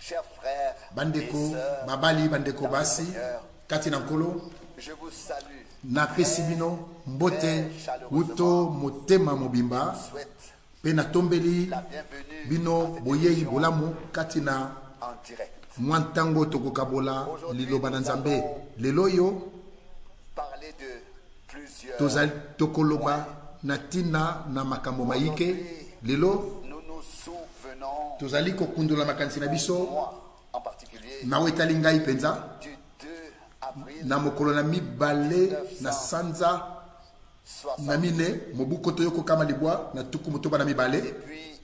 chers frères bandeko et sœurs, babali bandeko basi kati na nkolo je vous salue. napesi bino mbote uto motema mobimba Souhaite pe natombeli la bienvenue bino à cette boyei émission bolamu kati na en direct. mwa ntango tokokabola liloba na nzambe lelo oyo Parler de plusieurs. tozali tokoloba na ntina na makambo mayike lelo Nous nous souvenons, tozali kokundola makanisi na biso moi en particulier, nawe etali ngai mpenza du 2 avril na mokolo na mibale na sanza 60. na mine mobu koto yo kokama libwa na tuku motoba na mibale Depuis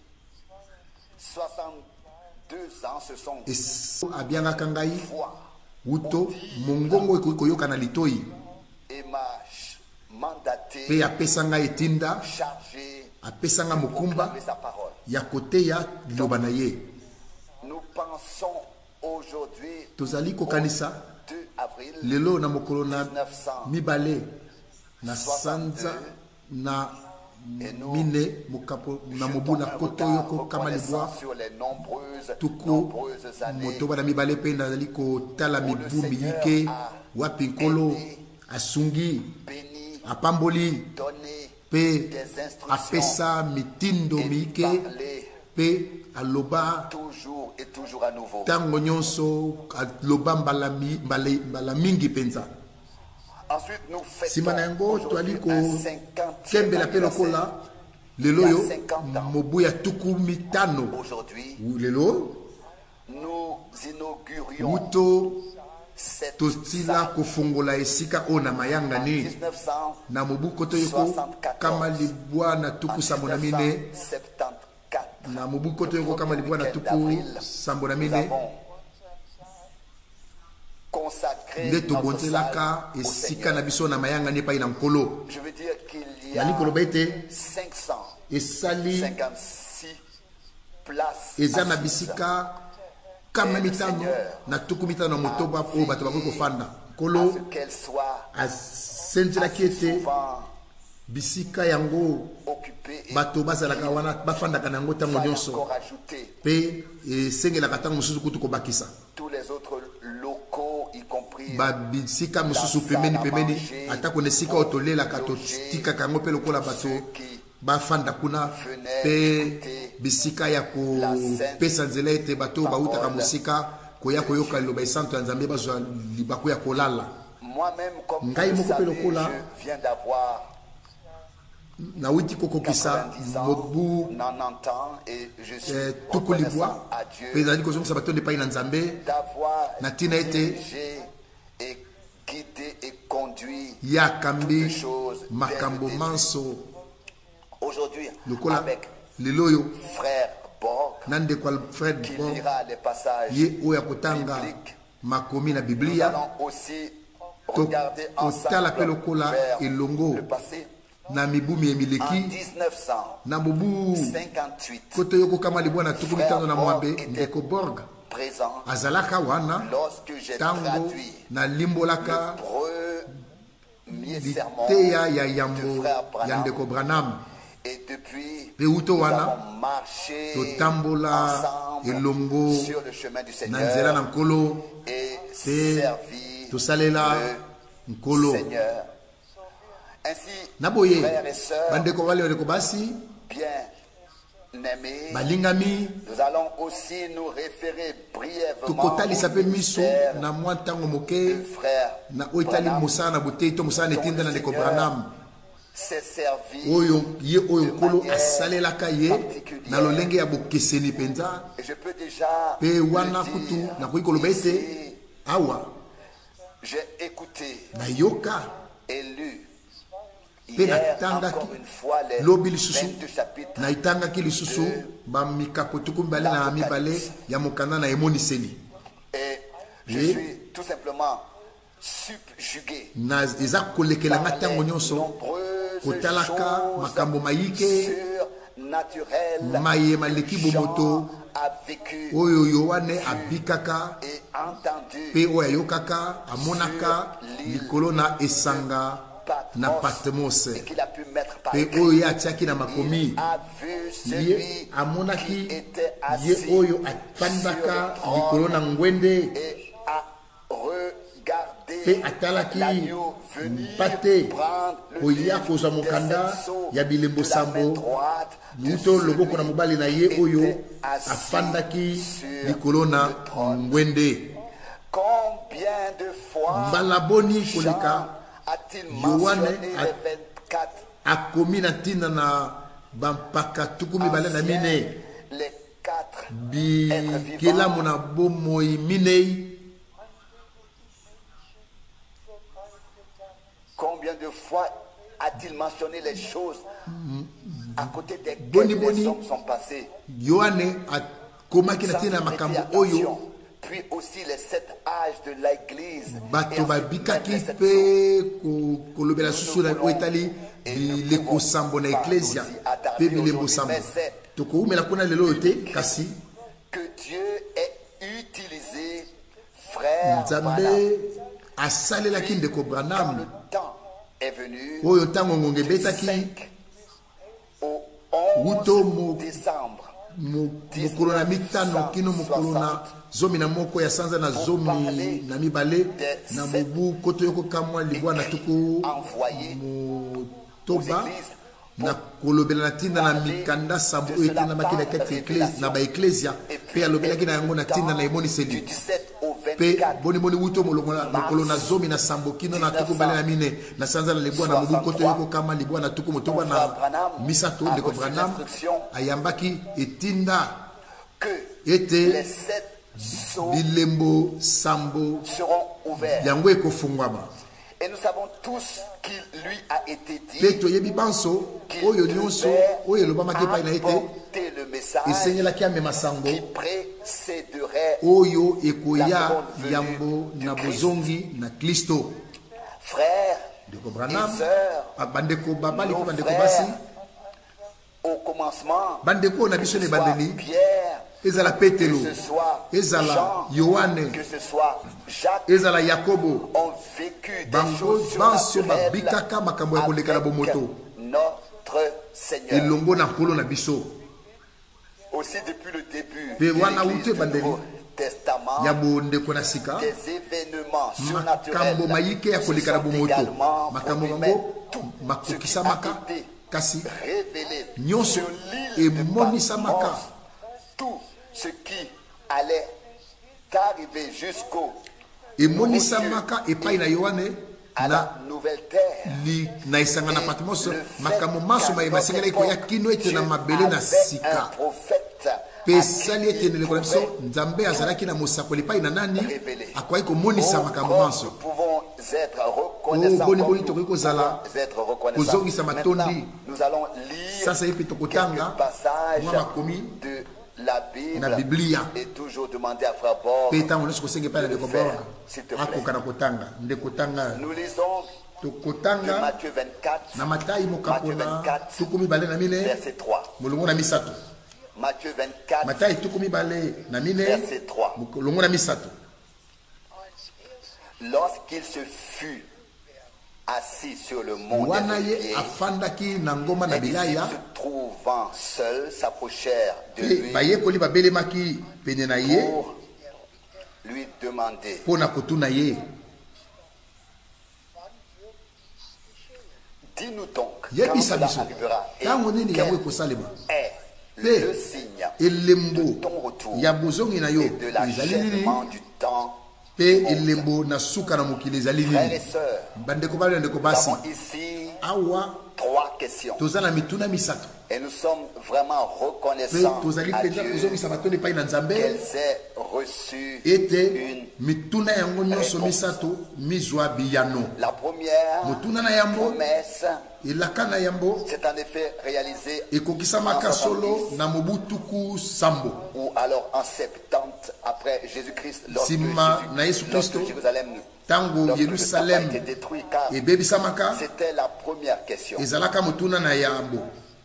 62 ans, ce sont eso abiangaka ngai foi wuto mongongo ekoki koyoka na litoi et m'a mandaté, mpe apesa ngai etinda chargé apesa ngai mokumba de sa parole. ya koteya liloba na ye Nous pensons aujourd'hui, tozali kokanisa 2 avril lelo na mokolo na 1900, mibale na sanza na mine mokapo na mobu na koto yo kokama libwa sur les nombreuses tuku années motoba na mibale mpe nazali kotala mibu miyike wapi nkolo asungi béni, apamboli donné mpe des instructions apesa mitindo et miyike parler mpe aloba toujours et toujours à nouveau. ntango nyonso aloba mbala mingi mpenza. Ensuite, nous Nsima na yango fêtons toali aujourd'hui un 50e kokembela mpe anniversaire. lokola lelo oyo mobu ya tuku mitano Aujourd'hui, lelo nous inaugurions wuto cette tosila kofongola esika oyo na mayangani 1974. na mobu koto yoko kama libwa na tuku sambo na mine na mobu koto yoko kama libwa na tuku sambo na mine nde tobonzelaka esika na biso na mayangani epai na nkolo. Je veux dire qu'il y nali koloba a ete 556 esali places eza na bisika kama mitano na tuku mitano na motoba oyo bato bakoki kofanda. à nkolo ce qu'elles soient asenzelaki ete souvent bisika yango occupées et bato bazalaka wana bafandaka na yango ntango fallait nyonso encore ajouter mpe esengelaka ntango mosusu kutu kobakisa tous les autres locaux, y compris babisika mosusu pembeni pembeni atako na esika oyo tolelaka totikaka yango mpe lokola bato bafanda kuna mpe bisika ya kopesa nzela ete bato oyo bautaka mosika koya koyoka liloba esanto ya nzambe bazwa libako ya kolala. moi-même, comme Ngai vous le moko pe savez, lokola je viens d'avoir nawuti kokokisa 90 ans, mobu 90 ans, et je suis tuku reconnaissant libwa à mpe Dieu ezali kozongisa bato epai na nzambe d'avoir na ntina ete dirigé et guidé et conduit ye akambi toutes choses makambo dès le manso aujourd'hui lokola avec lelo oyo frère Borg na ndeko ya Fred qui Borg lira les passages ye oyo akotanga bibliques. makomi na Nous biblia allons aussi regarder kotala mpe ensemble lokola vers elongo le passé. na mibumi En emileki 1958, na mobu koto yo kokama libwa na tuku mitano na mwambe ndeko Borg présent azalaka wana lorsque j'ai ntango traduit nalimbolaka premier sermon liteya ya yambo de frère ya Branham. ndeko Branham Et depuis, mpe uto nous wana avons marché totambola ensemble elongo sur le chemin du na nzela na Seigneur nkolo et mpe servi tosalela le nkolo. Seigneur. Ainsi, Na boye frères et sœurs bandeko bale bandeko basi bien-aimés, balingami nous allons aussi nous référer brièvement tokotalisa mpe au miso ministère na mwa ntango moke du frère na oyo etali Branham, mosala na boteyi to mosala na etinda na ndeko Branham s'est servi oyo ye oyo nkolo asalelaka ye na lolenge ya bokeseni mpenza. et je peux déjà mpe wana le kutu dire nakoki koloba ete ici, awa j'ai écouté nayoka et lu mpe hier natangaki encore une fois les lobi lisusu 22 chapitres naitangaki lisusu bamikapo tuku mibale na mibale ya mokanda na emoniseli et je Oui. suis tout simplement subjugué na eza kolekela nga par ntango les nyonso nombreuses kotalaka makambo mayike surnaturelles mayema leki bomoto a vécu oyo yoane abikaka et entendu mpe oyo ayokaka amonaka likolo na esanga na Patmos et qu'il a pu mettre par pe écrit. oyo atiaki na makomi Il a vu ye celui amonaki qui était ye assis oyo afandaka sur le likolo na ngwende et a regardé pe atalaki l'agneau venir mpate prendre le koya livre kozwa des mokanda sept sceaux ya bilembo de la main sambo droite de luto celui loboko na mobali na ye oyo était assis afandaki sur likolo na le trône. ngwende. Combien de fois mbala boni Jean koleka a-t-il Yohane mentionné les 24 akomi na ntina na bampaka tuku mibale na anciens, mine les 4 bikelamu na bomoi minei. Combien de fois a-t-il mentionné les choses à côté desquelles Boni, les boni. hommes sont passés? Yohane akomaki na Sans ntina na prêter makambo oyo attention. Puis aussi les 7 âges de l'église. bato babikaki mpe kolobela susu na oyo etali bileko sambo na eklesia mpe bilembo sambo tokoumela kuna lelo oyo te kasi Que Dieu ait utilisé frère nzambe Branham. asalelaki ndeko Quand Branham le temps est venu, oyo ntango ngonga ebetaki 5 au Wuto 11 décembre mokolo na mitano kino mokolo na zomi na moko ya sanza na zomi na mibale na mobu koto yoko kamwa libwa na tuku motoba na kolobela na ntina na mikanda sambo oyo etindamaki na kati na baeklesia mpe alobelaki na yango na ntina na du emoniseli 17 au mpe 24 boniboni wuto mokolo na zomi na sambo kino na tuku bale na mine na sanza na libwa na mobu koto yoko kama libwa na tuku motoba na misato ndeko Branham ayambaki etinda que ete les 7 sceaux bilembo sambo seront ouverts. yango ekofungwama Et nous savons tous qu'il lui a été mpe dit toyebi banso qu'il oyo nyonso oyo elobamaki epai na ye te apporter le message esengelaki amema sango qui précéderait. oyo ekoya yambo na bozongi na Kristo. Frères ndeko et Branham sœurs, bandeko babali mpe nos bandeko basi frères, au commencement, bandeko na que biso ce na soit ebandeli Pierre, ezala que Petelo ce soit ezala Jean, Yohane que ce soit Jacques, ezala Yakobo ont vécu des bango choses banso surnaturelles babikaka makambo ya koleka na avec bomoto notre Seigneur. elongo na nkolo na biso Aussi depuis le début Pe de wana l'Église ute du bandeli Nouveau Testament, ya bondeko na sika des événements surnaturels makambo mayike ya se koleka na sont bomoto également makambo produits, mais yango tout ce qui a makokisamaka été kasi révélé nyonso sur l'île de emonisamaka Patmos, tout ce qui allait arriver jusqu'au emonisamaka epai na Yohane à na la nouvelle terre. na esanga na Patmos Le fait makambo maso qu'à masengeli notre ekoya kino ete na Dieu mabele na avait sika un prophète mpe à esali qui ete il ndeko na biso pouvait nzambe azalaki na mosakoli epai na nani révéler. akoki komonisa makambo Nous manso pouvons être reconnaissants. boni comme boni nous tokoki kozala pouvons être reconnaissants. kozongisa Maintenant, matondi nous allons lire sasa ye mpe quelques tokotanga passages mwa makomi de la na Bible biblia et toujours demander à Frère Borg mpe ntango nyonso kosenga epai na ndeko Borg s'il te plaît. akoka na kotanga ndeko tanga Nous lisons de tokotanga Matthieu 24, na Matayi mokambo na 24, tuku mibale na mine verset 3. molongo na misato Matthieu 24, Matayi tuku mibale na mine verset 3. molongo na misato. Lorsqu'il se fut assis sur le mont wana des ye Oliviers, afandaki na ngomba na les disciples bilaya se trouvant seuls s'approchèrent de mpe lui bayekoli babelemaki pene na ye pour lui demander: mpo na kotuna ye dis-nous donc quand yebisa cela biso arrivera et ntango nini yango quel ekosalema est mpe le signe elembo ton retour ya bozongi na yo et de ezali nini l'achèvement du temps. mpe elembo na suka na mokili ezali Frères et nini. sœurs, Bandeko bali na ndeko nous basi avons ici awa 3 questions toza na mituna misato et nous sommes vraiment mpe reconnaissants tozali à mpenza Dieu kozongisa matondi epai na nzambe qu'elles aient reçu ete une. mituna yango nyonso misato mizwa biyano. La première motuna na yambo promesse elaka na yambo s'est en effet réalisée ekokisamaka solo na mobu tuku sambo ou alors en 70 après Jésus-Christ, lorsque, Sima na Yesu Kristo, Jérusalem, ntango lorsque le temple a Yerusalem été détruit, car ebebisamaka c'était la première question. ezalaka motuna na yambo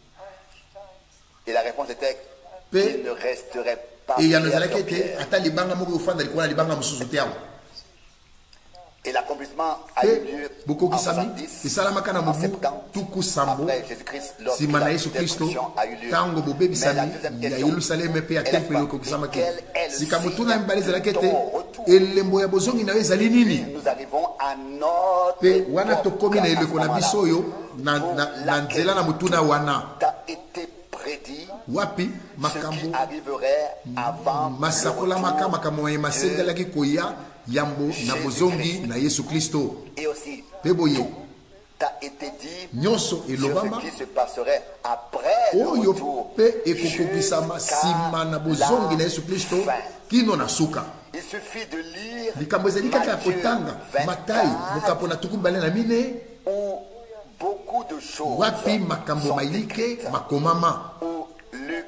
Et la réponse était Pe- qu'il ne resterait pas eyano pierre ezalaki sur ete pierre. ata libanga moko efanda likolo na libanga mosusu te awa Et la l'accomplissement a eu lieu en bokokisami 70 esalamaka na en mobu 70 tuku sambo après Jésus-Christ lorsque nsima na la yesu kristo destruction a eu lieu. ntango Mais bobebisami la deuxième ya question yelusaleme mpe ya est la tempelo suivante. ekokisamaki Et quel est le sika signe motuna ya mibale ezalaki de ete ton retour? elembo ya bozongi na yo ezali nini Nous arrivons à notre mpe wana époque tokomi na à ce eleko na moment-là, biso oyo na pour nzela na motuna wana t'a été prédit wapi ce qui makambo arriverait avant masakolamaka le makambo maye retour masengelaki koya yambo na bozongi na yesu kristo et aussi mpe boye tout t'a été dit nyonso sur elobama ce qui se passerait après le oyo retour mpe ekokokisama nsima na bozongi na yesu kristo fin. kino na suka Il suffit de lire likambo ezali kaka ya kotanga matayi mokapo na tuku mibale na mine où beaucoup de choses wapi makambo sont mayike écrites, makomama où Luc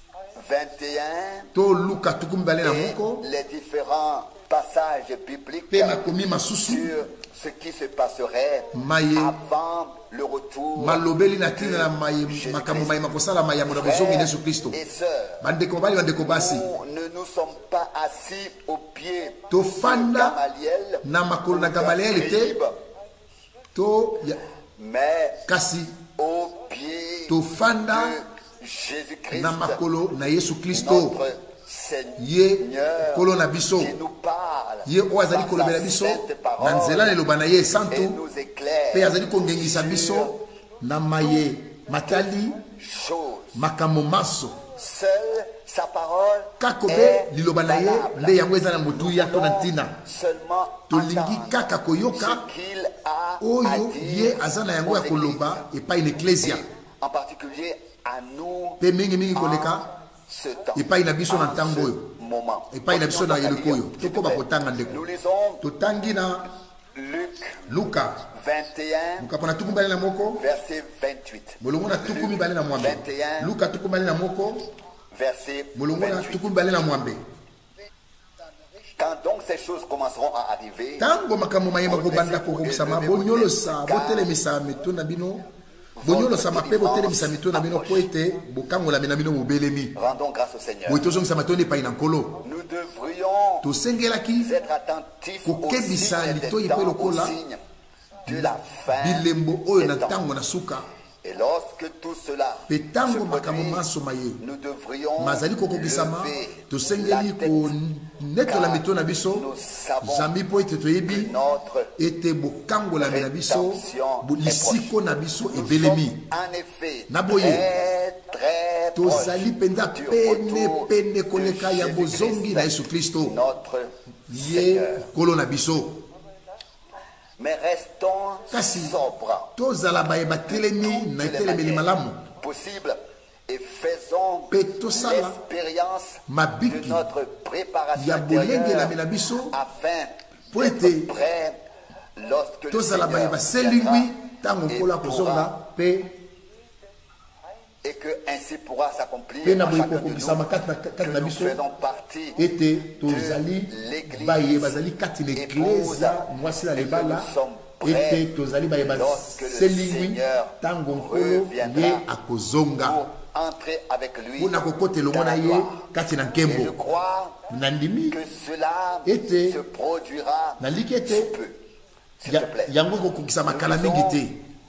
21 to luka tuku mibale na et moko les différents passages bibliques mpe makomi masusu sur ce qui se passerait Maye. avant le retour malobeli na ntina na Jésus-Christ. makambo maye makosalama yambo na bozongi na yesu kristo et sœurs, bandeko mobali bandeko basi nous ne nous sommes pas assis au pied de tofanda Gamaliel na makolo na ou d'un gamalieli te scribe, to mais kasi au pied tofanda de Jésus-Christ, na makolo na yesu kristo notre ye Seigneur, kolo na biso qui nous parle ye oyo azali par kolobela sa biso sainte na nzela na parole eloba na ye et santu nous éclaire mpe azali kongengisa biso na maye matali chose. makambo maso Seule sa parole kaka est obe liloba na ye valable. nde yango eza na motuya to na ntina Seulement tolingi entendre kaka koyoka ce qu'il a à oyo dire ye aza na yango ya aux koloba epai na eklesia églises, en particulier à nous mpe mingimingi en koleka ce temps, epai na biso na en ntango ce oyo moment. epai na biso na eleko oyo S'il te tokoba plaît. kotanga ndeko Nous lisons totangi na Luc luka 21 mokapo na tuku mibale na moko verset 28. molongo na tuku mibale na mwambe 21 luka tuku mibale na moko verset molongo na 28. tuku mibale na mwambe Quand donc ces choses commenceront à arriver, ntango makambo mayema kobanda kokokisama bonyolosa botelemisa mito na bino bonyolosama mpe botelemisa mito na bino mpo ete bokangolami na bino mobelemi rendons grâce au Seigneur. boye tozongisama to nde epai na nkolo Nous devrions tosengelaki être attentifs aux kokebisa signes des litoyi mpe temps, aux lokola signes de la fin bilembo oyo na des temps. ntango na suka Et lorsque tout cela mpe se ntango makambo produit, maso maye nous devrions mazali kokokisama lever tosengeli la tête, konetola mito na biso nous savons jambi mpo ete toyebi notre ete bokangolami na biso lisiko na biso nous ebelemi sommes en effet Na boye, très tozali proches mpenza du pene retour pene koleka de ya Jésus-Christ, bozongi na yesu kristo notre ye Seigneur. kolo na biso Mais restons Kasi, sobres tozala baye batelemi na etelemeli malamu possible et faisons Mpe tosala l'expérience mabiki de notre préparation ya bolengelami intérieure na biso afin po d'être ete prêt lorsque le tozala baye Seigneur baselingwi viendra ntango et nkolo pourra- akozonga mpe et que ainsi pourra s'accomplir mpe na en boye chacun de kokokisama nous kati que na nous biso faisons partie ete tozali l'Église baye bazali kati na eklezia mwasi na libala ete tozali baye baselingwi ntango nkolo ye akozonga pour entrer avec lui mpona kokota elongo dans na la ye gloire. kati na Et je nkembo crois nandimi que cela Ete- se produira naliki sous ete peu, s'il te plaît. yango ekokokisama kala mingi te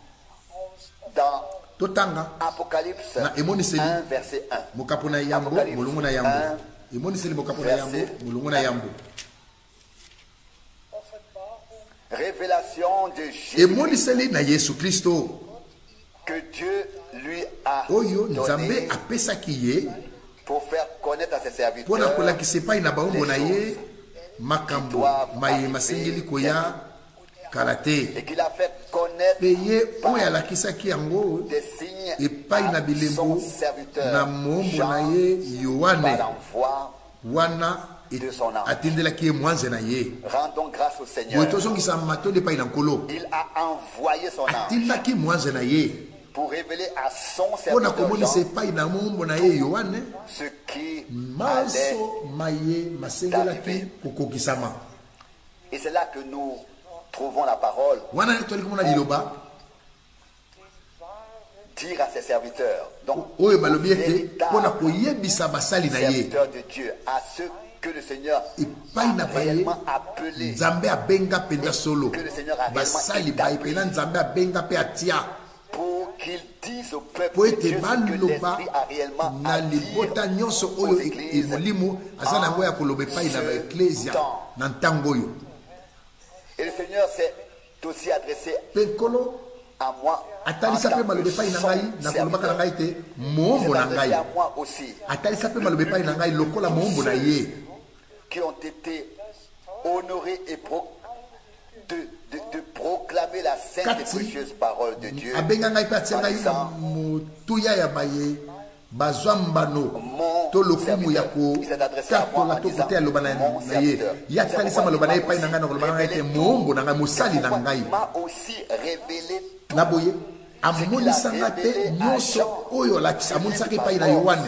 Dans totanga Apocalypse na emoniseli 1 verset 1. mokapo na yambo Apocalypse molongo na 1, yambo emoniseli mokapo na yambo verset molongo na yambo Révélation de Jésus emoniseli na yesu kristo que Dieu lui a oyo nzambe donné apesaki ye pour faire connaître à ses mpona serviteurs kolakisa epai na baombo na ye makambo maye masengeli koya kala te et qu'il a fait connaître mpe ye oyo alakisaki yango des signes epai na à bilembo son serviteur na moombo na Jean ye yohane par l'envoi wana de son âme. atindelaki ye mwanze na ye Rendons grâce au boye Seigneur. tozongisa matondo epai na nkolo Il a envoyé son âme atindaki mwanze na ye pour révéler à son mpona serviteur komonisa Jean epai na moombo na ye yohane ce qui allait. maso maye masengelaki kokokisama Et c'est là que nous trouvons la parole. wana toali komona liloba Dire à ses serviteurs, donc oyo balobi ete véritables mpona koyebisa basali na ye serviteurs de Dieu, à ceux que le Seigneur epai na a baye réellement appelé, nzambe abenga mpenza solo que le Seigneur a basali réellement baye établi mpena nzambe abenga mpe atia pour qu'il dise au peuple po de ete Dieu ce que baloba l'Esprit a réellement na à dire libota nyonso aux oyo églises molimo aza na yango ya koloba epai na baeklesia na ntango oyo. Et le Seigneur s'est aussi adressé mpe nkolo à moi atalisa mpe maloba epai na ngai na kolobaka na ngai te moombo na ngai, à moi aussi, atalisa mpe maloba epai na ngai lokola moombo na ye qui ont été honorés et de proclamer la sainte et précieuse parole de Dieu. abenga ngai mpe atia ngai na motuya ya baye bazwa mbano to lokumu ya kotatola to koteya loba na ye ye atalisa maloba na ye epai na ngai na koloba na ngai te moombo na ngai mosali na ngai na boye amonisanga te nyonso oyo amonisaka epai na Yohane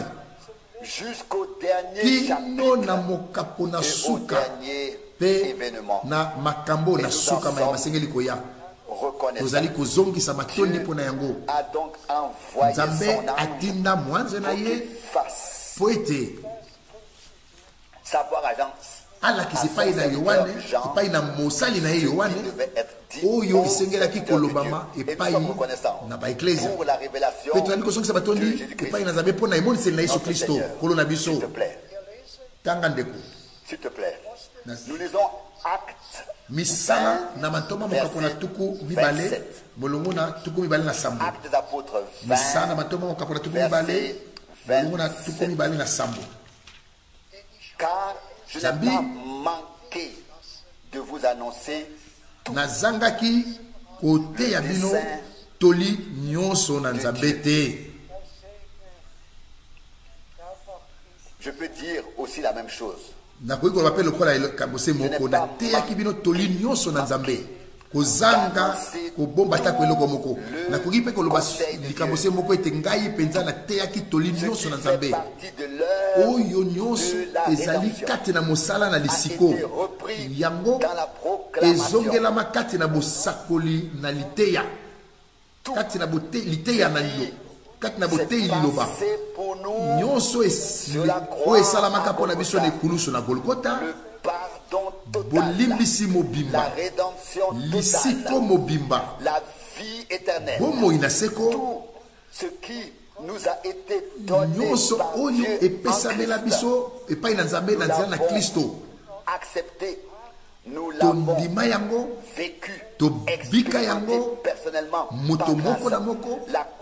kino na mokapo na suka mpe na makambo na suka ya basengeli koya. Tozali kozongisa matondi mpo na yango. Nzambe atinda mwanze na ye po ete alakisa epai na Yohane, epai na mosali na ye Yohane oyo esengelaki kolobama epai na baeklesia. Mpe tozali kozongisa batondi epai na Nzambe mpo na emoniseli na Yesu Kristo kolo na biso. Tanga ndeko, nous lisons Actes misala na matoma mokapo na tuku mibale molongo na tuku mibale na sambo. Actes des apôtres 20, misala na matoma mokapo na tuku mibale molongo na tuku mibale na sambo. Car je n'ai pas manqué de vous annoncer nazangaki koteya bino toli nyonso na Nzambe te. Je peux dire aussi la même chose. nakoki koloba mpe lokola kabose moko nateyaki bino toli nyonso na Nzambe kozanga kobomba tako eloko moko. Nakoki mpe koloba likabose moko ete ngai mpenza nateyaki toli nyonso na Nzambe oyo nyonso ezali kati na mosala na lisiko yango ezongelama kati na bosakoli na liteya kati na liteya na lilo kati na boteyi liloba nyonso oyo esalamaka mpo na biso na ekulusu na Golgota, bolimbisi mobimba, lisiko mobimba, bomoi na seko, nyonso oyo epesamela biso epai na Nzambe na nzela na Kristo. Tondima yango, tobika yango moto moko na moko,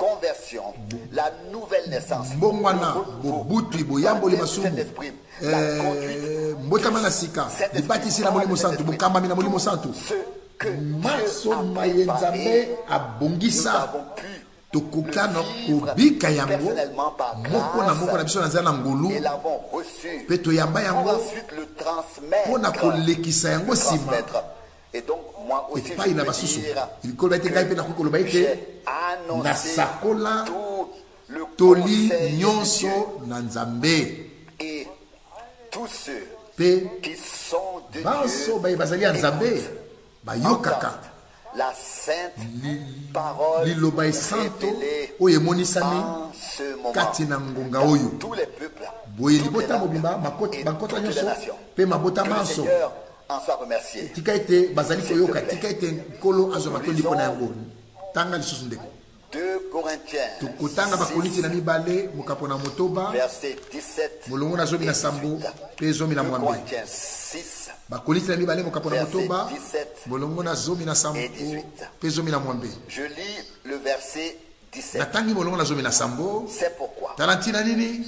mbongwana bobutu boyamboli masumu mbotama na sika libatisi na Molimo Santu bokambami na Molimo Santu maso maye Nzambe abongisa tokokana kobika yango moko na moko na biso na nzela na ngulu mpe toyamba yango mpo na kolekisa yango nsima epai na basusu. Likoloba ete ngai mpe nakoki koloba ete nasakola toli nyonso na Nzambe mpe banso baye bazali ya Nzambe bayokaka liloba esanto oyo emonisami kati na ngonga oyo boye libota mobimba bankota nyonso mpe mabota manso tika ete bazali koyoka, tika ete nkolo azwa matondi mpo na yango. Tanga lisusu ndeko tokotanga bakorinti na mibale mokapo na motoba molongo na zomi na sambo mpe zomi na mwambe. Bakorinti na mibale mokapo na motoba molongo na zomi na sambo mpe zomi na mwambe. natangi molongo na zomi na sambo tala ntina nini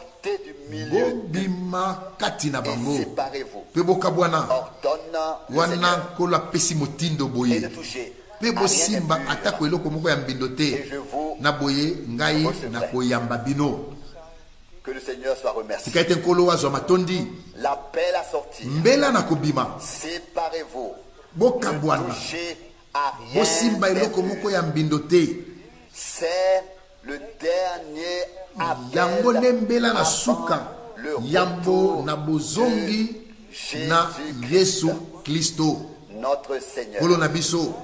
bobima kati na bango mpe bokabwana wana nkolo apesi motindo boye mpe bosimba atako eloko moko ya mbindo te na boye ngai na koyamba bino. Tika ete nkolo azwa matondi mbela na kobima bokabwana bosimba eloko moko ya mbindo te. Yango nde mbela na suka yambo na bozongi na Yesu Kristo kolo na biso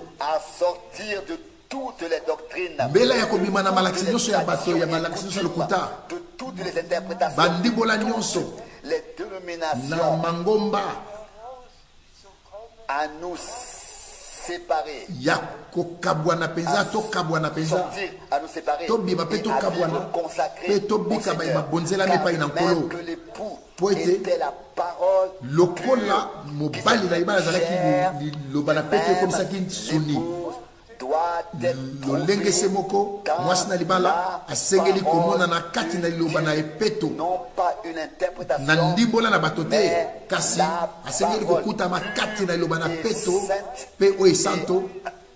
mbela ya kobima na malakisi nyonso ya bato ya malakisi nyonso ya lokuta bandibola nyonso les na dénominations mangomba à nous séparer, ya kokabwana penza to kabwana penza sortir, à nous séparer, to bima pe et to à kabwana vivre consacré pe to au bika ba Seigneur. bonzela me Car pa ina même nkolo que l'époux po ete était la parole lokola mobali na ibala zalaki lobana pete comme ça qui suni lolenge se moko mwasi na libala asengeli komona na kati na liloba na epeto na ndimbola na bato te kasi asengeli kokutama kati na liloba na peto mpe oyo esanto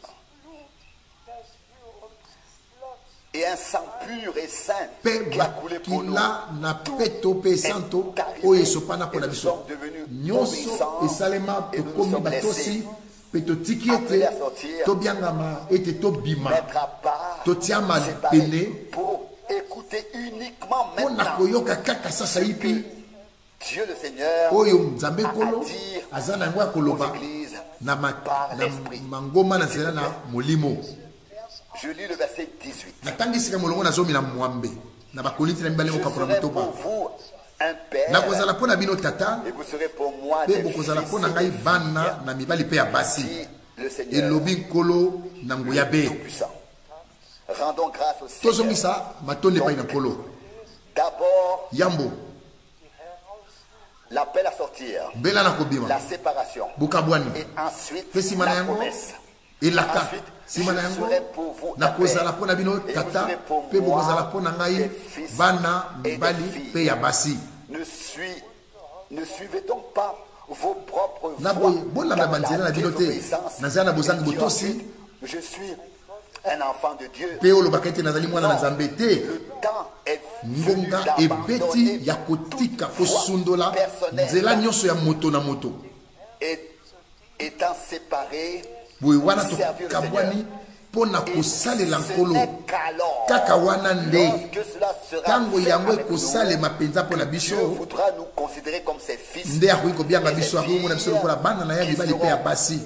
et un sang pur et saint mpe qui a coulé pour nous. bakila na peto mpe esanto oyo esopana mpo na biso nyonso esalema tokomi batosi mpe totiki ete tobiangama ete tobima totiama pene pour écouter uniquement mpo na maintenant koyoka kaka sasa ipi Dieu le Seigneur oyo nzambe nkolo aza na yango ya koloba na mangoma na nzela na molimo. Je lis le verset 18. natangisika molongo na zomi na mwambe na bakoliti na mibale Je mokapola serai motoba pour vous un père nakozala mpo na bino tata et vous serez pour moi mpe des bokozala fils mpo na ngai bana na mibali mpe ya basi dit le Seigneur elobi nkolo na nguya be Tout-Puissant. Rendons grâce au Seigneur. tozongisa matonde epai na nkolo D'abord, yambo l'appel à sortir, mbela na la kobima séparation bokabwani et ensuite mpe nsima na la yango promesse. elaka Ensuite, nsima na je yango serai pour vous nakozala un mpo na bino père, et vous tata serez pour mpe moi bokozala mpo na ngai des fils bana et des mibali filles. mpe ya basi Ne suivez donc pas vos propres na voies, boye bolanda car banzela la na bino te désobéissance na nzela na bozangi est botosi ensuite, je suis un enfant de Dieu. mpe olobaka ete nazali mwana na nzambe te Le temps est venu ngonga ebeti d'abandonner ya kotika toute voie kosundola personnelle nzela nyonso ya moto na moto et étant séparé, boye wana servir le tokabwani Seigneur. mpo na Et kosalela ce nkolo n'est qu'alors, kaka wana nde lorsque cela sera ntango fait yango avec nous, ekosalema mpenza mpo na Dieu biso voudra nous considérer comme ses fils. nde akoki kobianga biso akomona biso lokola bana na ye mibali mpe ya basi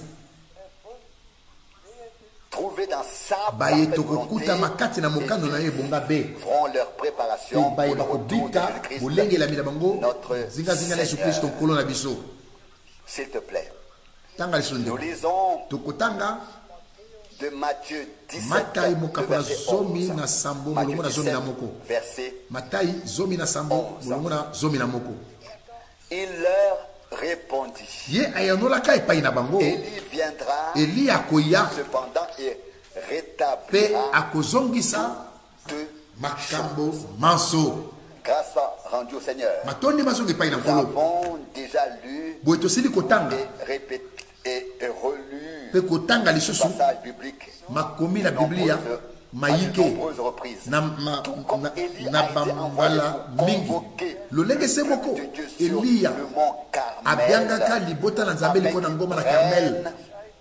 Trouver dans sa baye parfaite tokokutama volonté, kati na mokano na ye ebonga be feront leur mpe préparation baye pour le retour de bakobika Jésus-Christ. bolengelami na bango Notre zingazinga na yesu Seigneur. kristo nkolo na biso S'il te plaît. tanga liso Nous ndeko lisons tokotanga de Matthieu 17, Matayi le mokapo na verset zomi 11. na sambo Matthieu molongo na zomi na 17, moko verset. matayi zomi na sambo molongo na zomi na moko Il leur répondit. ye ayanolaka epai na bango Élie viendra eli akoya cependant et mpe rétablira akozongisa de makambo manso grâce soit rendue au Seigneur. matondi mazonga epai na Nous nkolo avons déjà lu boye tosili kotanga et répété et relu mpe kotanga le lisusu passage biblique makomi na biblia à de mayike nombreuses reprises. na bambala mingi lolenge se moko eliya Le mont abiangaka Carmel libota na nzambe likolo na ngoma na karmel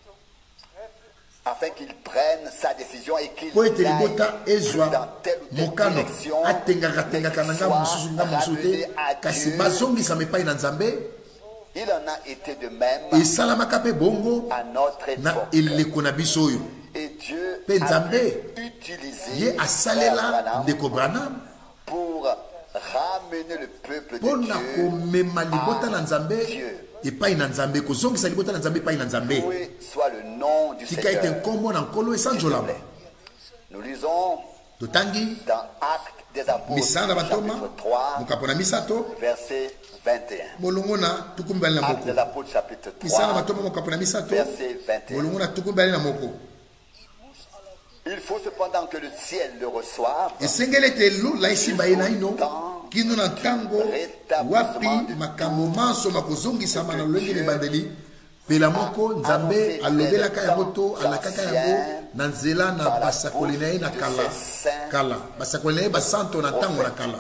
afin qu'il prenne sa décision et qu'il mpo ete aille libota ezwa dans telle ou telle mokano direction, atengaka na ngambo mosusu ngambo mosusu te kasi bazongisama epai na nzambe il en a été de même esalamaka mpe bongo à notre na époque. eleko na biso oyo Et Dieu mpe a nzambe utilisé ye Frère asalela Branham ndeko branam pour ramener le peuple mpo de na Dieu. komema libota na nzambe epai na nzambe kozongisa libota na nzambe epai na nzambe Loué soit le nom du tika ete Seigneur. nkombo na nkolo esanzolama Nous lisons totangi dans Actes des Apôtres, misala batoma chapitre 3, mokapo na misato verset 21. molongo na tuku mibale na Actes moko des Apôtres, chapitre misala 3, batoma mokapo na misato verset 21. molongo na tuku mibale na moko Il faut cependant que le ciel le reçoive esengeli ete lola esimba ye na ino kino na ntango wapi makambo manso makozongisama na lolenge na ebandeli mpela moko nzambe alobelaka yango to alakaka yango na nzela na basakoli na ye na kala basakoli na ye basanto na ntango na kala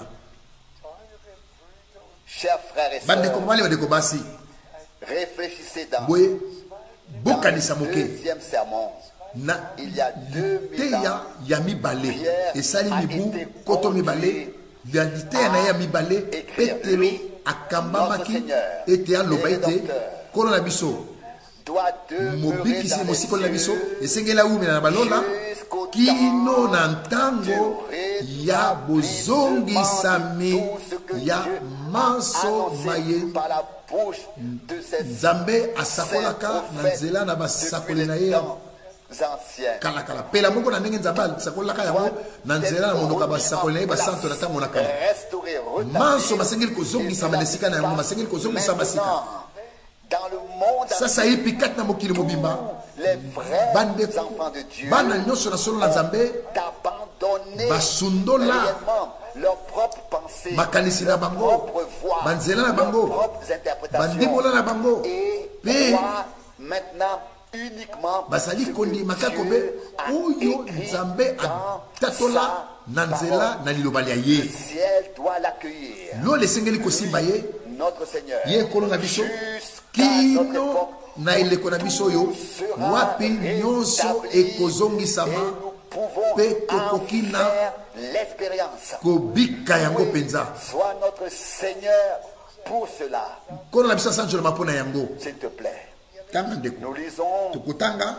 Chers frères et bandeko sœurs, mobali bandeko basi réfléchissez dans boye le bokanisa moke deuxième sermon. na Il y a 2000 ans, teya ya mibale esali mibu koto mibale ya liteya na ye ya mibale petelo akambamaki ete aloba ete nkolo na biso doit demeurer mobikisi dans les mosikoli na biso cieux esengeli awumela na balola jusqu'au kino temps na ntango ya bozongisami ya manso maye par la bouche de ces nzambe asakolaka na nzela na basakoli na ye anciens. kalakala pela moko na ndenge nzambe asakolaka yango na nzela na monoko ya basakoli na ye basanto na ntango na kala manso basengeli kozongisama na esika na yango basengeli kozongisama sika dans le monde sasa yipi kati na mokili mobimba les vrais bandeko enfants de Dieu bana nyonso na solo na nzambe d'abandonner basundola réellement leurs propres pensées, makanisi na leurs bango propres voix, banzela na leurs bango propres interprétations bandimbola na bango et pe croient maintenant uniquement bazali ce que kondimaka kobe Dieu a oyo écrit nzambe dans atatola sa na nzela parole. na liloba lia Le ye ciel doit l'accueillir. lolo esengeli kosimba ye Notre Seigneur, ye nkolo na biso jusqu'à notre kino époque, na eleko na biso oyo wapi nyonso ekozongisama et nous pouvons pe en tokoki na faire l'expérience. kobika yango mpenza Sois notre Seigneur pour cela, nkolo na biso asanjolama mpo na yango s'il te plaît. tanga ndeko Nous lisons tokotanga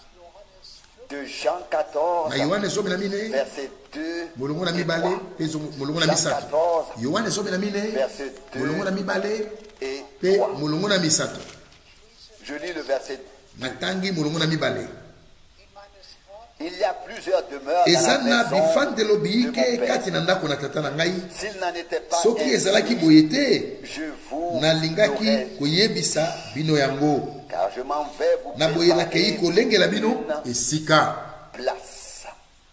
de Jean 14, na yohane zomi na mine verset 2 molongo na et mibale 3. mpe molongo na Jean misato 14, yohane zomi na mine verset 2 molongo na mibale et mpe 3. molongo na misato Je lis le verset. natangi molongo na mibale Il y a plusieurs demeures dans eza la na maison bifandelo de biyike mon kati Père. na ndako na tata na ngai S'il n'en était pas soki ainsi, ezalaki boye te je vous nalingaki l'aurais dit, koyebisa bino yango car je m'en vais vous na boye nakei préparer kolengela bino une esika place.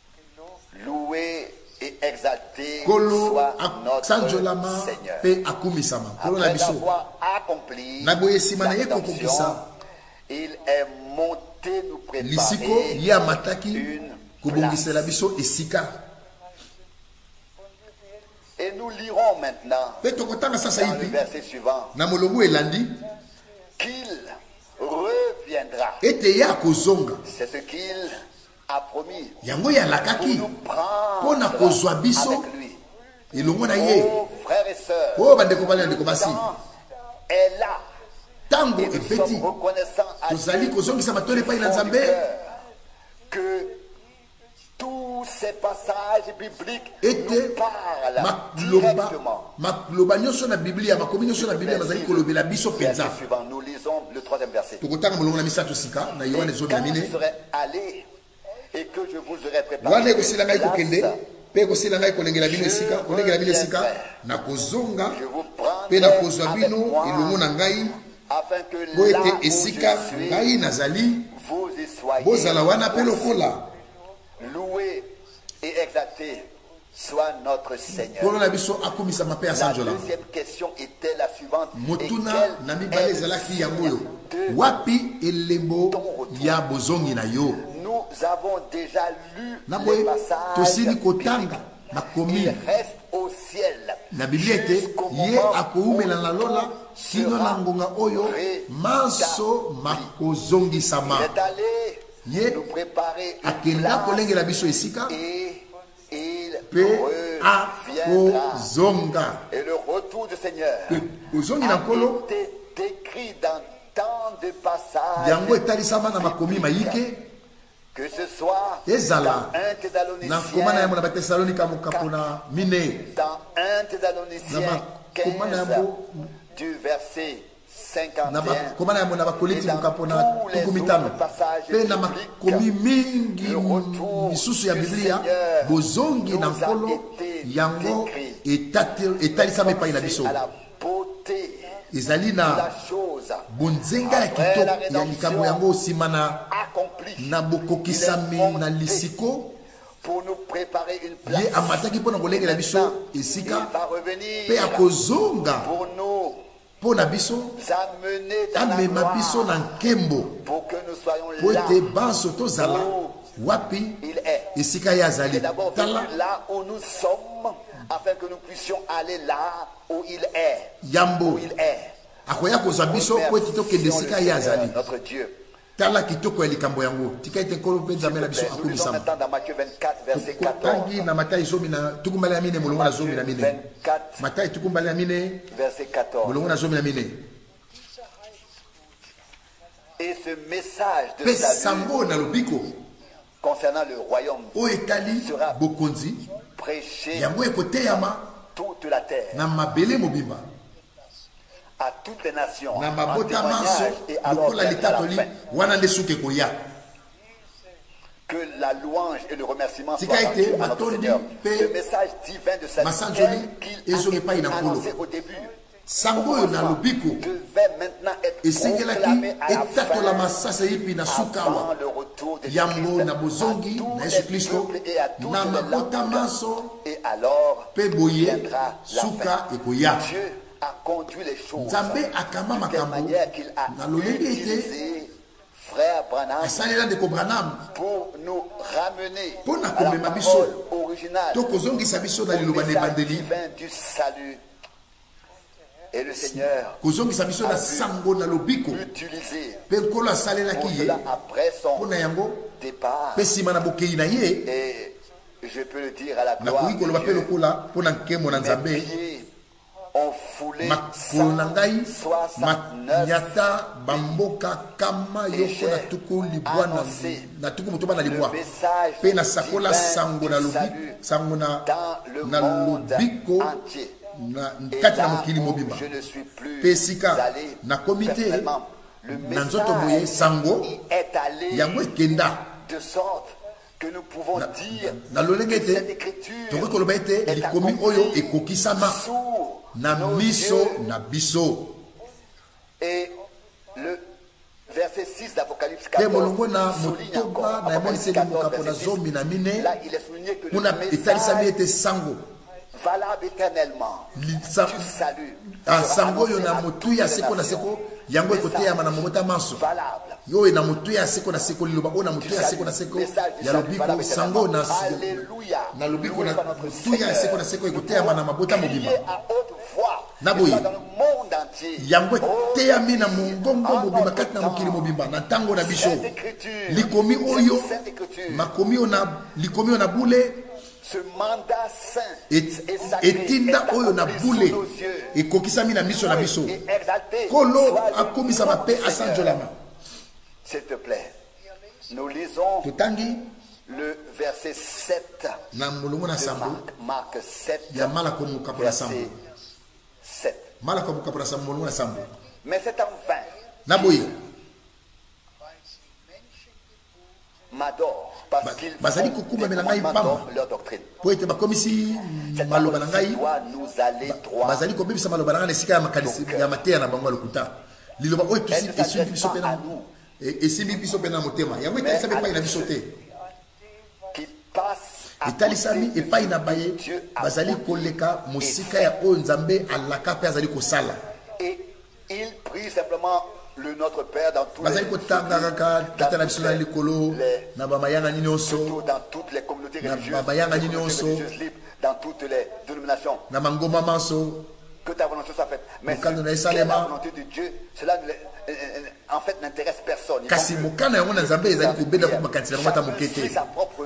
Loué et exalté nkolo soit notre asanjolama Seigneur. mpe akumisama nkolo na Après biso avoir accompli na boye nsima na ye la kokokisa rédemption, il est monté nous lisiko préparer ye amataki une kobongisela place. biso esika Et nous lirons maintenant mpe tokotanga sasa dans le yipi verset suivant na molongo elandi qu'il reviendra. ete ye akozonga C'est ce qu'il a promis yango ye pour alakaki nous mpo na prendre kozwa biso avec lui. elongo na ye Oh, frères et sœurs, oyo bandeko bali na ndeko le basi temps est là ntango et nous epeti sommes reconnaissants à tozali Dieu kozongisa matole epai na du fond nzambe du cœur que tous ces passages bibliques ete nous parlent maloba directement. maloba nyonso na biblia makomi nyonso na biblia bazali kolobela biso mpenza Verset suivant, nous lisons le 3e verset. tokotanga molongo na misato sika na yohane Et zomi na quand je mine serai allé et que je vous aurai préparé wana une ekosila ngai kokende place, mpe ekosila ngai kolengela bino esika kolengela bino esika nakozonga je vous mpe prendrai nakozwa avec bino moi elongo na ngai afin que po là ete où esika je suis, ngai nazali vous y soyez bozala wana mpe aussi. lokola Loué et exalté soit notre Seigneur. nkolo na biso akumisama mpe La asanjolama deuxième question était la suivante. Et motuna quel na mibale est ezalaki le yango oyo signe de- wapi elembo ya bozongi na yo Nous avons déjà lu na les boye passages tosili bibliques. kotanga makomi Il reste au ciel na biblia ete jusqu'au ye moment akoumela où na lola kino na ngonga oyo manso makozongisama il est allé ye nous préparer une akenda place kolengela biso esika et il mpe reviendra. akozonga Et le retour du Seigneur kozongi na nkolo a été décrit dans tant de passages yango etalisama na makomi mayike que ce soit ezala dans 1 na Thessaloniciens, nkoma na yango na batesalonika mokapo na mine dans 1 na Thessaloniciens bakoma na 15 yango du verset na 51 bakoma na yango na bakoliti et dans mokapo na tous les tuku mitano autres passages mpe na bibliques, makomi mingi le retour misusu ya du biblia Seigneur bozongi na nous a nkolo été yango décrit. etalisama epai na biso C'est à la beauté ezali de la na chose bonzenga ya Après la kitoko ya likambo yango nsima na accomplie. bokokisami Il est na monté lisiko pour nous préparer une place. ye amataki mpo na kolengela biso Il esika va mpe revenir akozonga pour nous mpo na biso amener dans la amema biso na gloire nkembo pour que nous soyons po là ete banso tozala où wapi il est. esika ye Il azali est d'abord tala venu là où nous sommes afin que nous puissions aller là où il est. yambo Où il est. akoya kozwa biso po ete tokende Remercions esika le ye Seigneur, azali notre Dieu. tala kitoko ya likambo yango tika ete nkolo mpe nzambe na biso Nous lisons akumisama maintenant dans Matthieu 24, verset 14. kotangi na matayi zomi na tukumbala ya mine molongo na zomi na Matthieu mine 24, matayi tukumbala ya mine verset 14. molongo na zomi na mine Et ce message de mpe salut sango na lobiko concernant le royaume sera prêché toute la terre à toutes les nations en témoignage, et alors viendra la fin. Que la louange et le remerciement soient rendus à notre Seigneur. Le message divin de sa vie qu'il a annoncé au début devait maintenant être proclamé à la fin avant le retour de Jésus-Christ à tous les peuples et à toutes les langues. Et alors viendra la fin. Dieu a conduit les choses de telle manière qu'il a utilisé Frère Branham pour nous ramener à la parole originale au message divin du salut. Et le Seigneur a utilisé pour cela après son départ. Et je peux le dire à la gloire de Dieu, mes pieds ont foulé 169 et j'ai annoncé le message divin du salut dans le monde entier. Et là où je ne suis plus allé personnellement, le message est allé de sorte que nous pouvons dire que cette écriture est accomplie sous nos yeux. Et le verset 6 d'Apocalypse 14 souligne encore, Apocalypse 14, verset 6, là il est souligné que le message valable éternellement du salut valable. Alléluia. Crier à haute voix dans le monde entier. Cette écriture, ce mandat saint et sacré est accompli sous nos yeux. Et exalté soit s'il te plaît. Nous lisons le verset 7 de Marc 7, verset 7. Mais c'est en vain. M'adore parce qu'ils font leur doctrine. Cette parole doit nous aller droit. Qui passe à et il prie simplement le Notre Père dans tous dans toutes les communautés religieuses libres, dans toutes les dénominations. Que ta volonté soit faite. Mais si la volonté de Dieu, cela en fait n'intéresse personne. Sa propre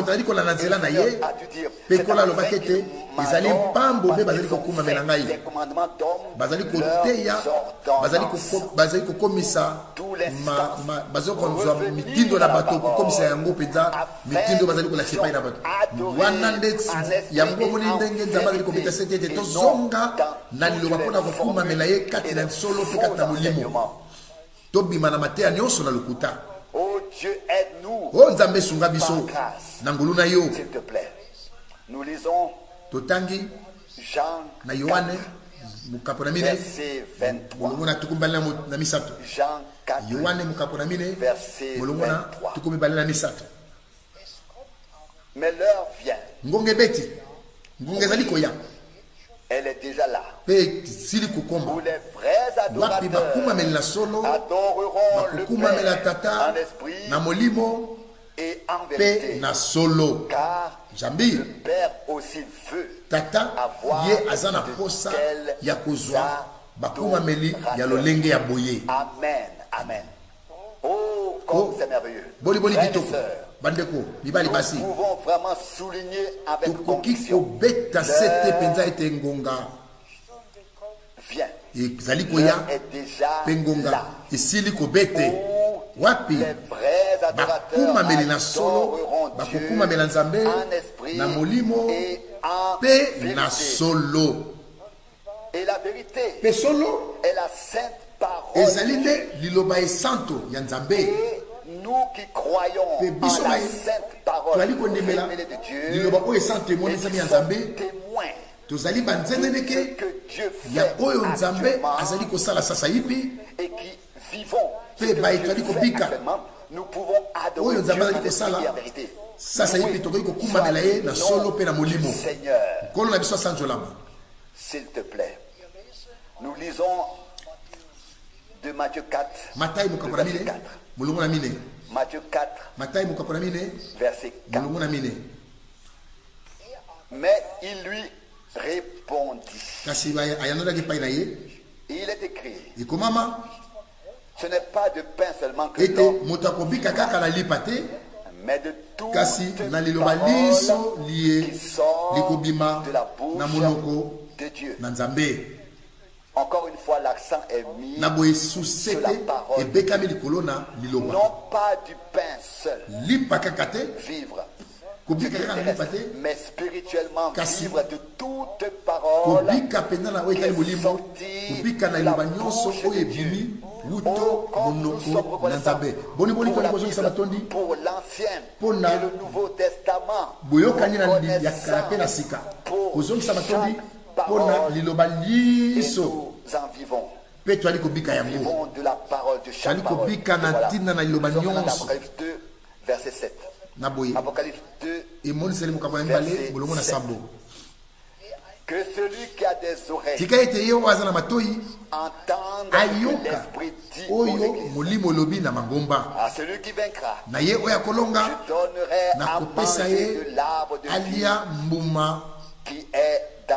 des commandements Oh Dieu, aide-nous s'il te plaît. Nous lisons Jean 4, verset 23. Jean 4, verset 23. Mais l'heure vient. Elle est déjà là. Où les vrais adorateurs adoreront le Père en esprit et en vérité. Car le Père aussi veut avoir de telles adorations. Amen. Amen. Oh, comme c'est merveilleux. Frères et sœurs, nous pouvons vraiment souligner avec conviction l'heure est déjà là. Où les vrais adorateurs adoreront Dieu en esprit et en vérité. Et la vérité est la sainte parole de Dieu. Et nous qui croyons en la sainte parole révélée de Dieu, nous sommes témoins de ce que Dieu fait actuellement et qui vivons ce que Dieu fait actuellement. Nous pouvons adorer Dieu en esprit et en vérité. Seigneur, s'il te plaît, nous lisons de Matthieu 4, verset 4. Matthieu 4, verset 4. Mais il lui répondit. Il est écrit, ce n'est pas de pain seulement que l'homme, mais de toute parole qui sort de la bouche de Dieu. Encore une fois, l'accent est mis sur la parole de Dieu. Non pas du pain seul vivre, mais spirituellement vivre de toute parole qui est sortie de la bouche de Dieu. Oh, comme nous sommes reconnaissants pour l'Ancien et le Nouveau Testament, reconnaissants pour chaque parole, et nous en vivons. Nous vivons de la parole, de chaque parole. Voilà. Nous sommes dans Apocalypse 2, verset 7. Apocalypse 2, verset 7. Que celui qui a des oreilles entende ce que l'Esprit dit aux églises. À celui qui vaincra, je donnerai à manger de l'arbre de vie qui est dans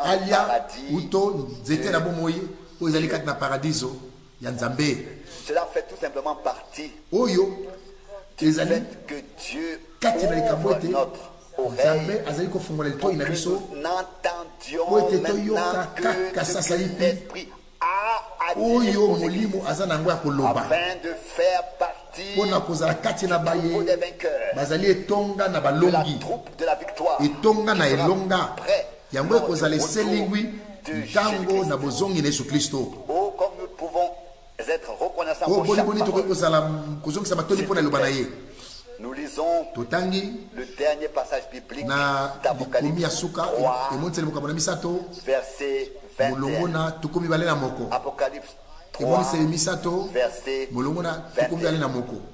le paradis. Cela fait tout simplement partie du fait que Dieu ouvre notre oreille pour que nous n'entendions maintenant que ce que l'Esprit a à dire aux églises, afin de faire partie du troupeau des vainqueurs, de la troupe de la victoire, qui sera prêt lors du retour de Jésus-Christ. Oh, comme nous pouvons être reconnaissants pour chaque parole. Nous lisons le dernier passage biblique d'Apocalypse 3, verset 21. Apocalypse 3, verset 21.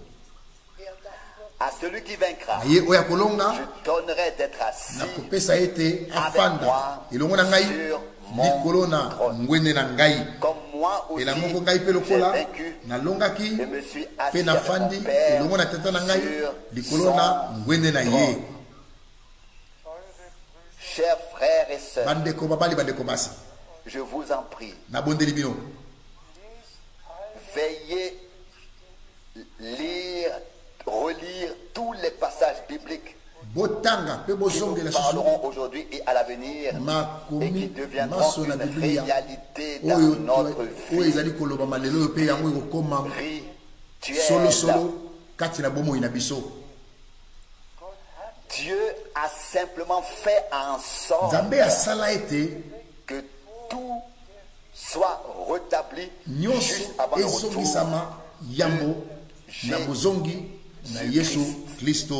À celui qui vaincra, je donnerai d'être assis avec moi sur mon trône. Comme moi aussi, j'ai vaincu et me suis assis avec mon Père sur son trône. Chers frères et sœurs, je vous en prie, veillez relire tous les passages bibliques qui nous parleront aujourd'hui et à l'avenir et qui deviendront une réalité dans notre vie rituelle. Dieu a simplement fait en sorte que tout soit rétabli juste avant le retour de Jésus-Christ.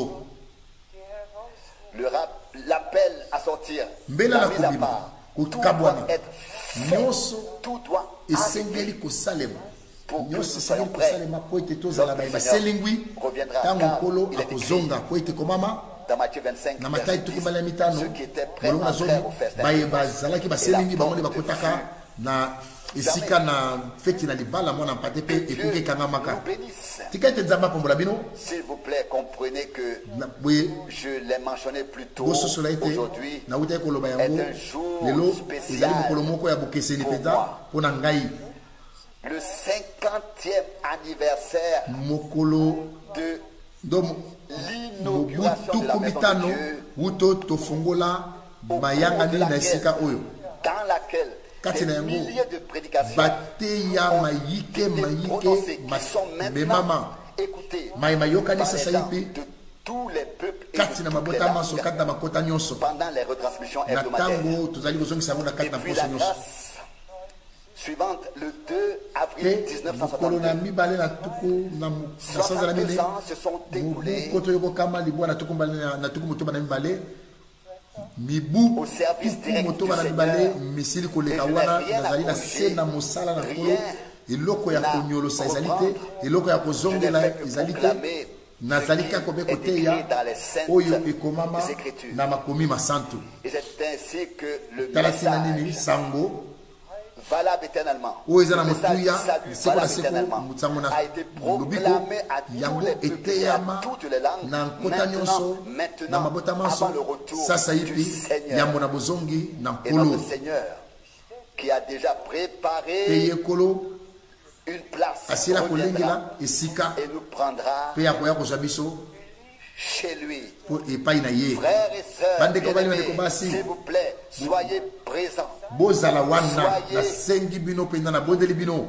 L'appel à sortir, la mise à part, tout doit être fait, tout doit arriver pour que nous soyons prêts lorsque le Seigneur reviendra. Car il est écrit dans Matthieu 25, verset 10, ceux qui étaient prêts entrèrent au festin et la porte fut esika na feti na libala mwana mpate pe ekuke kangamaka s'il vous plaît comprenez que je l'ai mentionné plus tôt aujourd'hui est un jour spécial pour moi. Le 50e anniversaire de l'inauguration de la maison de Dieu dans laquelle des milliers de prédications ont été prononcées qui sont maintenant écouté maima yokani par sasa les gens hivi de tous les peuples et kati de na toutes les mabota maso langues kati na makota nyonso pendant les retransmissions na hebdomadaires. tango tozali kozongisa yango na Et kati na puis poso la nyonso grâce suivante, le 2 avril pe mokolo na 1962, mibale na tuku na sanza na 62 mine ans se sont écoulés mokoto yokokama libwa na tuku mbale na tuku motoba na mibale mibu au service tuku direct du motoba na mibale Seigneur. misili Et koleka je n'ai wana rien à nazali na corriger, se na mosala na nkolo rien eloko ya à konyolosa ezali te reprendre. eloko ya Je n'ai kozongela fait que ezali te proclamer nazali ce qui kaka kobe est koteya écrit dans les saintes oyo ekomama Écritures. na makomi masantu Et c'est ainsi que le tala tina nini message sango valable éternellement, oyo eza na le message du motuya salut seko na valable seko éternellement mosango na a été lobiko proclamé à tous yango les peuples et à eteyama toutes les langues na nkota nyonso na maintenant mabota avant maso le retour sasa du hivi Seigneur. yambo na bozongi na Et nkolo notre Seigneur qui a déjà pe préparé ye nkolo une place asila reviendra kolengela esika et nous prendra pe akoya kozwa biso chez lui. po epai na ye Frères et sœurs, Bandeko bali, bien-aimés, bandeko basi. s'il vous plaît, soyez présents bozala wana Soyez- nasengi bino mpenza nabondeli bino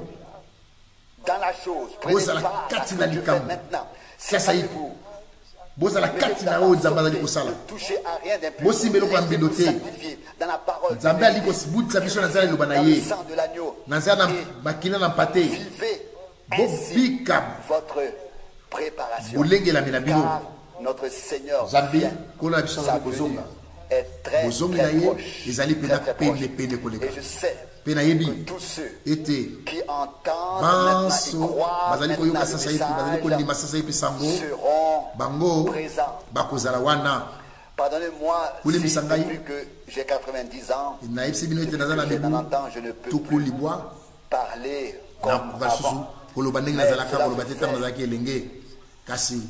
dans la chose. Prenez Bozala part à kati ce na que Dieu fait likambo. maintenant. Sasa hivi. Séparez-vous. bozala kati na oyo nzambe azali kosala Ne touchez à rien d'impur. Bosimba eloko ya mbindo te. Sanctifiez dans la parole. nzambe ali kosibutisa biso na nzela liloba na Dans le ye sang de l'agneau. na nzela na Et makila na mpate vivez ainsi bobika votre préparation. bolengelami na bino Car notre Seigneur nzambe vient. nkolo na biso Sa azali kozonga venue est très, bozongi na très ye proche. ezali mpena Très, très proche. pene koleka Et je sais mpe nayebi que tous ceux ete qui entendent maintenant et banso croient bazali koyoka maintenant sasa le yepi bazali kolima message sasa yepi sango seront bango présents. bakozala wana Pardonnez-moi Kuli si misangai. depuis que j'ai 90 ans, nayebisi bino ete naza na j'ai mibu 90 ans, je ne peux tuku plus libwa parler na comme basusu avant. koloba ndenge Mais nazalaka cela koloba te me ntango fait nazalaki elenge kasi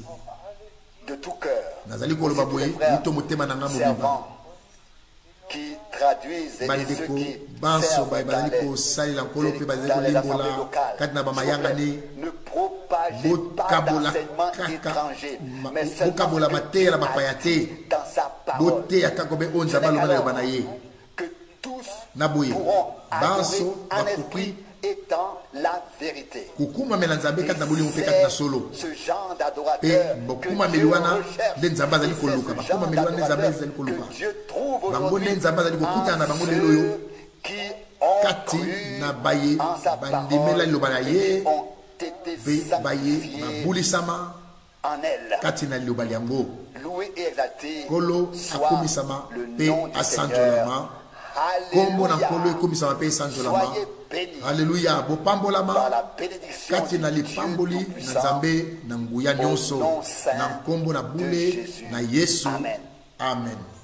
de tout cœur. nazali koloba Aussi tous les boye frères lito motema na nga mobimba servants qui traduisent et ceux bandeko qui banso servent bazali dans les, kosalela nkolo mpe bazali dans les kolimbola assemblées locales. kati na S'il vous bamayangani plaît, ne propagez pas bokabola d'enseignement kaka étranger, mais seulement bokabola ce que mateya na Dieu a bapaya dit te dans sa parole. boteya kaka be oyo Ce nzambe n'est aloba na qu'alors loba na ye que tous na boye pourront adorer banso en bakoki esprit étant la vérité. kokumamela nzambe kati na bolimo mpe kati na solo Ce genre mpe d'adorateur que bokumameli Dieu wana recherche. nde nzambe azali C'est koluka ce genre bakumameli wana nde nzambe azali d'adorateur koluka que Dieu trouve bango aujourd'hui nde nzambe azali kokutana na bango en lelo oyo ceux qui ont kati cru na baye en sa bandimela parole liloba na et ye qui ont été mpe baye sanctifiés babulisama en elle. kati na liloba yango Loué et exalté nkolo soit akomisama le mpe nom du Seigneur. asanjolama nkombo na nkolo Alléluia. ekomisama mpe esanjolama Soyez bénis alleluya par bopambolama la bénédiction kati na de Dieu lipamboli na Tout-Puissant. nzambe na nguya nyonso Au nom saint na nkombo na de bule Jésus. na yesu Amen. amen